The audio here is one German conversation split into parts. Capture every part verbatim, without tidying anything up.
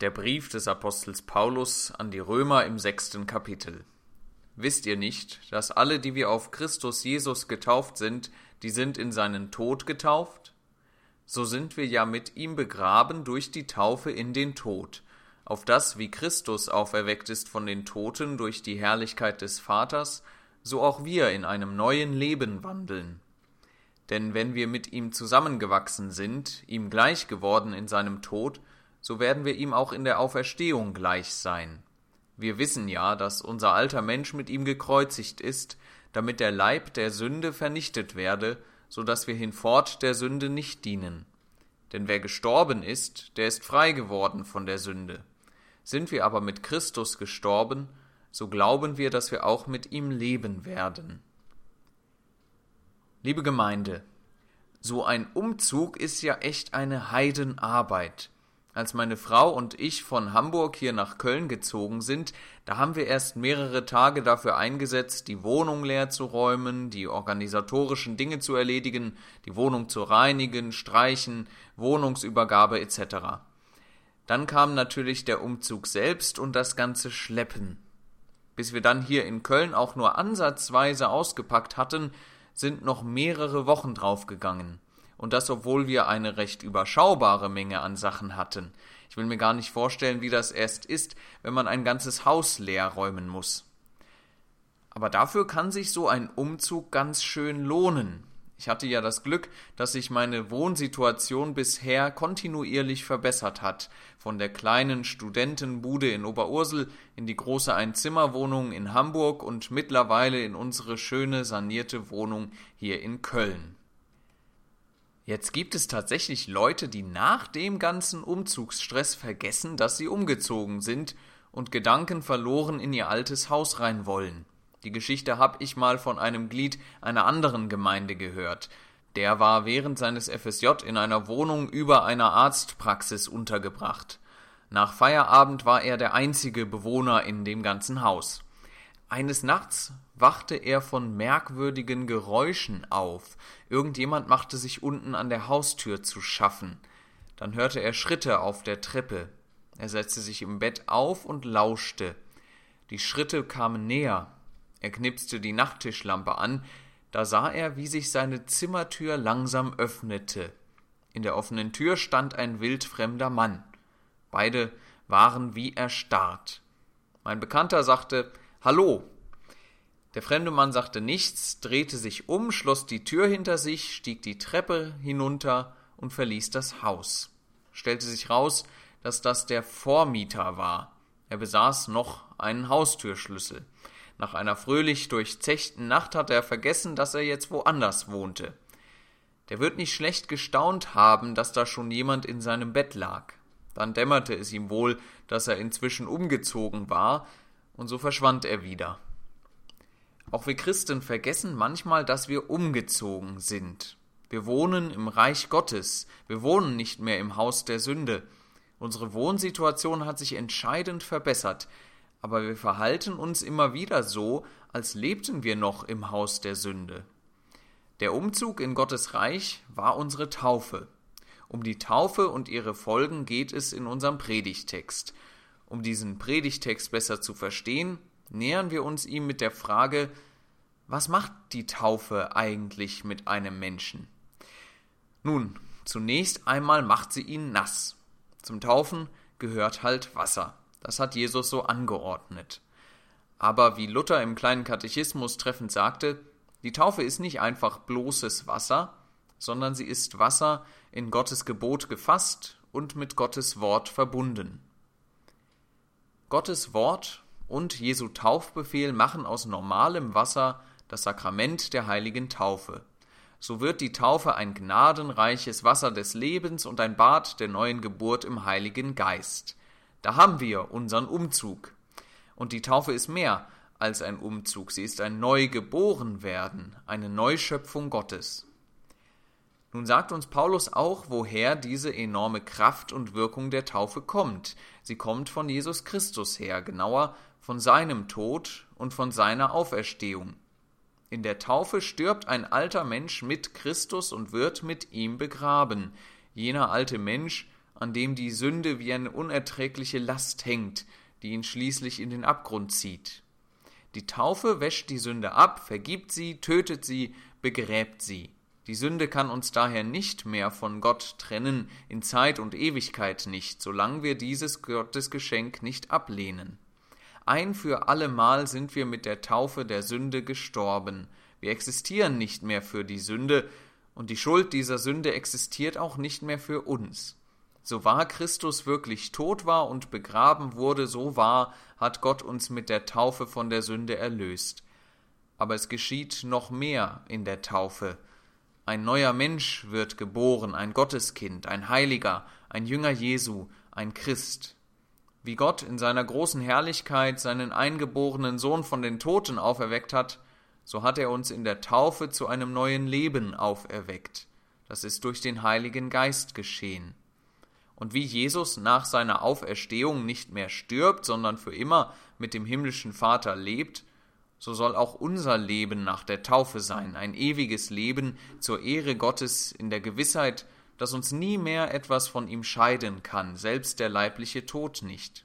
Der Brief des Apostels Paulus an die Römer im sechsten Kapitel. Wisst ihr nicht, dass alle, die wir auf Christus Jesus getauft sind, die sind in seinen Tod getauft? So sind wir ja mit ihm begraben durch die Taufe in den Tod, auf dass, wie Christus auferweckt ist von den Toten durch die Herrlichkeit des Vaters, so auch wir in einem neuen Leben wandeln. Denn wenn wir mit ihm zusammengewachsen sind, ihm gleich geworden in seinem Tod, so werden wir ihm auch in der Auferstehung gleich sein. Wir wissen ja, dass unser alter Mensch mit ihm gekreuzigt ist, damit der Leib der Sünde vernichtet werde, so dass wir hinfort der Sünde nicht dienen. Denn wer gestorben ist, der ist frei geworden von der Sünde. Sind wir aber mit Christus gestorben, so glauben wir, dass wir auch mit ihm leben werden. Liebe Gemeinde, so ein Umzug ist ja echt eine Heidenarbeit. Als meine Frau und ich von Hamburg hier nach Köln gezogen sind, da haben wir erst mehrere Tage dafür eingesetzt, die Wohnung leer zu räumen, die organisatorischen Dinge zu erledigen, die Wohnung zu reinigen, streichen, Wohnungsübergabe et cetera. Dann kam natürlich der Umzug selbst und das ganze Schleppen. Bis wir dann hier in Köln auch nur ansatzweise ausgepackt hatten, sind noch mehrere Wochen draufgegangen. Und das, obwohl wir eine recht überschaubare Menge an Sachen hatten. Ich will mir gar nicht vorstellen, wie das erst ist, wenn man ein ganzes Haus leer räumen muss. Aber dafür kann sich so ein Umzug ganz schön lohnen. Ich hatte ja das Glück, dass sich meine Wohnsituation bisher kontinuierlich verbessert hat. Von der kleinen Studentenbude in Oberursel in die große Einzimmerwohnung in Hamburg und mittlerweile in unsere schöne sanierte Wohnung hier in Köln. Jetzt gibt es tatsächlich Leute, die nach dem ganzen Umzugsstress vergessen, dass sie umgezogen sind und gedankenverloren in ihr altes Haus rein wollen. Die Geschichte habe ich mal von einem Glied einer anderen Gemeinde gehört. Der war während seines F S J in einer Wohnung über einer Arztpraxis untergebracht. Nach Feierabend war er der einzige Bewohner in dem ganzen Haus. Eines Nachts wachte er von merkwürdigen Geräuschen auf. Irgendjemand machte sich unten an der Haustür zu schaffen. Dann hörte er Schritte auf der Treppe. Er setzte sich im Bett auf und lauschte. Die Schritte kamen näher. Er knipste die Nachttischlampe an. Da sah er, wie sich seine Zimmertür langsam öffnete. In der offenen Tür stand ein wildfremder Mann. Beide waren wie erstarrt. Mein Bekannter sagte: »Hallo!« Der fremde Mann sagte nichts, drehte sich um, schloss die Tür hinter sich, stieg die Treppe hinunter und verließ das Haus. Stellte sich raus, dass das der Vormieter war. Er besaß noch einen Haustürschlüssel. Nach einer fröhlich durchzechten Nacht hatte er vergessen, dass er jetzt woanders wohnte. Der wird nicht schlecht gestaunt haben, dass da schon jemand in seinem Bett lag. Dann dämmerte es ihm wohl, dass er inzwischen umgezogen war, und so verschwand er wieder. Auch wir Christen vergessen manchmal, dass wir umgezogen sind. Wir wohnen im Reich Gottes. Wir wohnen nicht mehr im Haus der Sünde. Unsere Wohnsituation hat sich entscheidend verbessert, aber wir verhalten uns immer wieder so, als lebten wir noch im Haus der Sünde. Der Umzug in Gottes Reich war unsere Taufe. Um die Taufe und ihre Folgen geht es in unserem Predigtext. Um diesen Predigtext besser zu verstehen, nähern wir uns ihm mit der Frage: Was macht die Taufe eigentlich mit einem Menschen? Nun, zunächst einmal macht sie ihn nass. Zum Taufen gehört halt Wasser. Das hat Jesus so angeordnet. Aber wie Luther im kleinen Katechismus treffend sagte, die Taufe ist nicht einfach bloßes Wasser, sondern sie ist Wasser in Gottes Gebot gefasst und mit Gottes Wort verbunden. Gottes Wort und Jesu Taufbefehl machen aus normalem Wasser das Sakrament der heiligen Taufe. So wird die Taufe ein gnadenreiches Wasser des Lebens und ein Bad der neuen Geburt im Heiligen Geist. Da haben wir unseren Umzug. Und die Taufe ist mehr als ein Umzug. Sie ist ein Neugeborenwerden, eine Neuschöpfung Gottes. Nun sagt uns Paulus auch, woher diese enorme Kraft und Wirkung der Taufe kommt. Sie kommt von Jesus Christus her, genauer von seinem Tod und von seiner Auferstehung. In der Taufe stirbt ein alter Mensch mit Christus und wird mit ihm begraben. Jener alte Mensch, an dem die Sünde wie eine unerträgliche Last hängt, die ihn schließlich in den Abgrund zieht. Die Taufe wäscht die Sünde ab, vergibt sie, tötet sie, begräbt sie. Die Sünde kann uns daher nicht mehr von Gott trennen, in Zeit und Ewigkeit nicht, solange wir dieses Gottesgeschenk nicht ablehnen. Ein für allemal sind wir mit der Taufe der Sünde gestorben. Wir existieren nicht mehr für die Sünde, und die Schuld dieser Sünde existiert auch nicht mehr für uns. So wahr Christus wirklich tot war und begraben wurde, so wahr hat Gott uns mit der Taufe von der Sünde erlöst. Aber es geschieht noch mehr in der Taufe. Ein neuer Mensch wird geboren, ein Gotteskind, ein Heiliger, ein Jünger Jesu, ein Christ. Wie Gott in seiner großen Herrlichkeit seinen eingeborenen Sohn von den Toten auferweckt hat, so hat er uns in der Taufe zu einem neuen Leben auferweckt. Das ist durch den Heiligen Geist geschehen. Und wie Jesus nach seiner Auferstehung nicht mehr stirbt, sondern für immer mit dem himmlischen Vater lebt, so soll auch unser Leben nach der Taufe sein, ein ewiges Leben zur Ehre Gottes in der Gewissheit, dass uns nie mehr etwas von ihm scheiden kann, selbst der leibliche Tod nicht.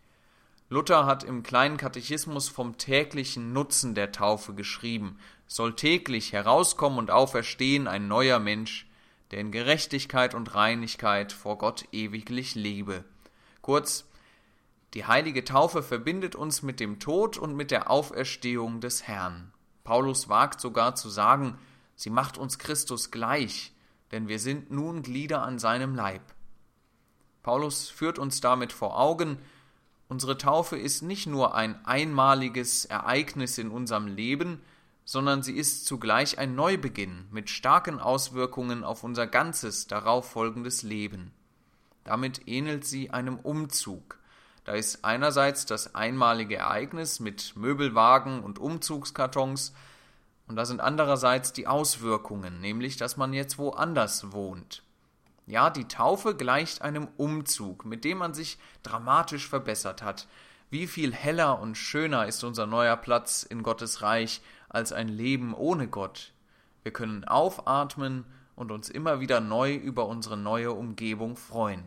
Luther hat im kleinen Katechismus vom täglichen Nutzen der Taufe geschrieben, soll täglich herauskommen und auferstehen ein neuer Mensch, der in Gerechtigkeit und Reinigkeit vor Gott ewiglich lebe. Kurz, die heilige Taufe verbindet uns mit dem Tod und mit der Auferstehung des Herrn. Paulus wagt sogar zu sagen, sie macht uns Christus gleich, denn wir sind nun Glieder an seinem Leib. Paulus führt uns damit vor Augen, unsere Taufe ist nicht nur ein einmaliges Ereignis in unserem Leben, sondern sie ist zugleich ein Neubeginn mit starken Auswirkungen auf unser ganzes darauf folgendes Leben. Damit ähnelt sie einem Umzug. Da ist einerseits das einmalige Ereignis mit Möbelwagen und Umzugskartons und da sind andererseits die Auswirkungen, nämlich dass man jetzt woanders wohnt. Ja, die Taufe gleicht einem Umzug, mit dem man sich dramatisch verbessert hat. Wie viel heller und schöner ist unser neuer Platz in Gottes Reich als ein Leben ohne Gott. Wir können aufatmen und uns immer wieder neu über unsere neue Umgebung freuen.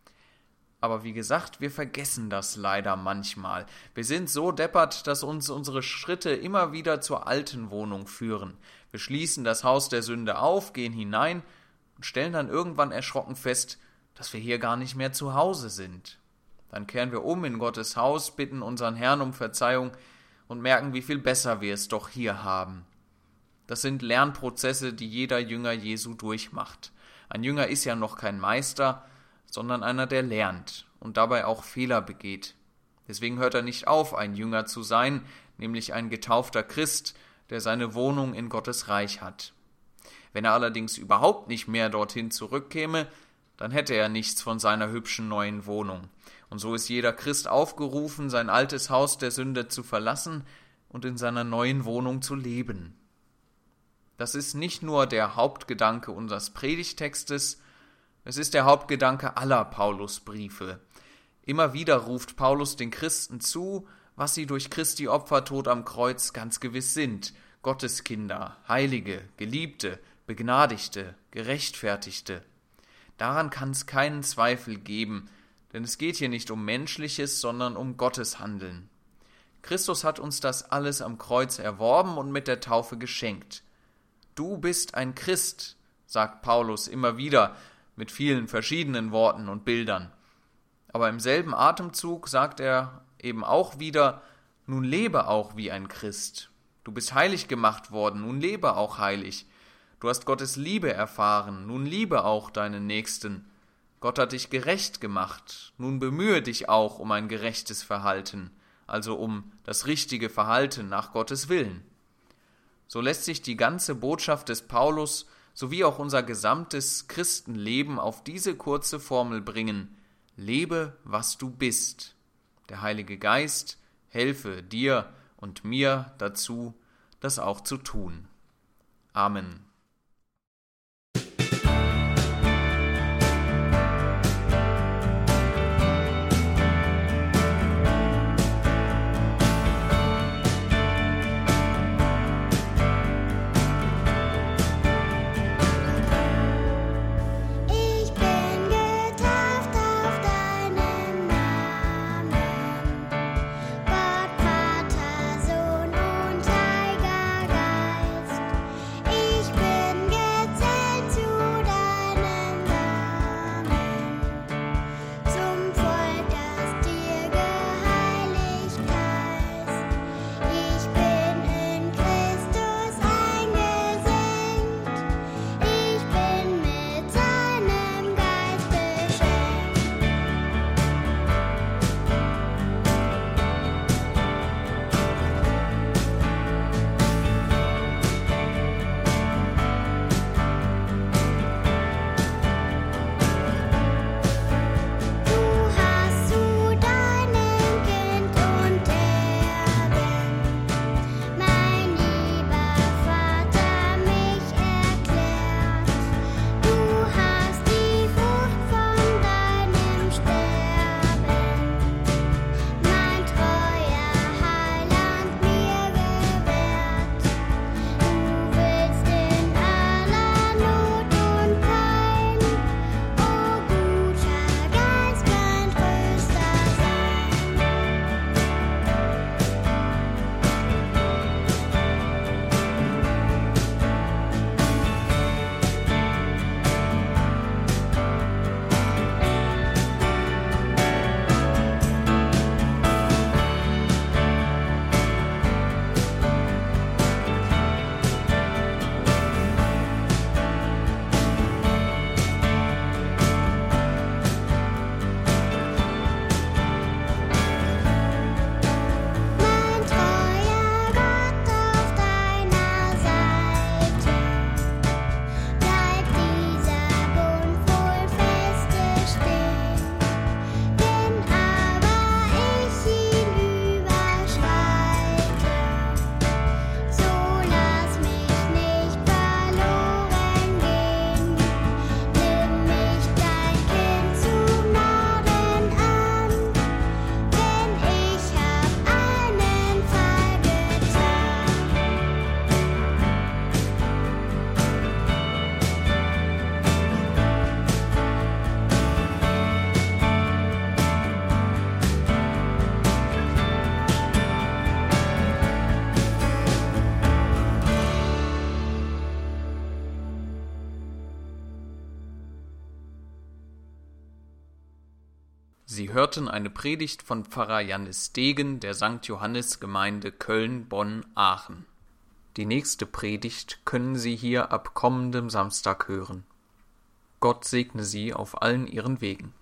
Aber wie gesagt, wir vergessen das leider manchmal. Wir sind so deppert, dass uns unsere Schritte immer wieder zur alten Wohnung führen. Wir schließen das Haus der Sünde auf, gehen hinein und stellen dann irgendwann erschrocken fest, dass wir hier gar nicht mehr zu Hause sind. Dann kehren wir um in Gottes Haus, bitten unseren Herrn um Verzeihung und merken, wie viel besser wir es doch hier haben. Das sind Lernprozesse, die jeder Jünger Jesu durchmacht. Ein Jünger ist ja noch kein Meister, sondern einer, der lernt und dabei auch Fehler begeht. Deswegen hört er nicht auf, ein Jünger zu sein, nämlich ein getaufter Christ, der seine Wohnung in Gottes Reich hat. Wenn er allerdings überhaupt nicht mehr dorthin zurückkäme, dann hätte er nichts von seiner hübschen neuen Wohnung. Und so ist jeder Christ aufgerufen, sein altes Haus der Sünde zu verlassen und in seiner neuen Wohnung zu leben. Das ist nicht nur der Hauptgedanke unseres Predigtextes, es ist der Hauptgedanke aller Paulusbriefe. Immer wieder ruft Paulus den Christen zu, was sie durch Christi Opfertod am Kreuz ganz gewiss sind: Gotteskinder, Heilige, Geliebte, Begnadigte, Gerechtfertigte. Daran kann es keinen Zweifel geben, denn es geht hier nicht um Menschliches, sondern um Gottes Handeln. Christus hat uns das alles am Kreuz erworben und mit der Taufe geschenkt. Du bist ein Christ, sagt Paulus immer wieder, mit vielen verschiedenen Worten und Bildern. Aber im selben Atemzug sagt er eben auch wieder, nun lebe auch wie ein Christ. Du bist heilig gemacht worden, nun lebe auch heilig. Du hast Gottes Liebe erfahren, nun liebe auch deinen Nächsten. Gott hat dich gerecht gemacht, nun bemühe dich auch um ein gerechtes Verhalten, also um das richtige Verhalten nach Gottes Willen. So lässt sich die ganze Botschaft des Paulus sowie auch unser gesamtes Christenleben auf diese kurze Formel bringen: Lebe, was du bist. Der Heilige Geist helfe dir und mir dazu, das auch zu tun. Amen. Ich bin getauft Sie hörten eine Predigt von Pfarrer Jannis Degen der Sankt Johannes Gemeinde Köln-Bonn-Aachen. Die nächste Predigt können Sie hier ab kommendem Samstag hören. Gott segne Sie auf allen Ihren Wegen.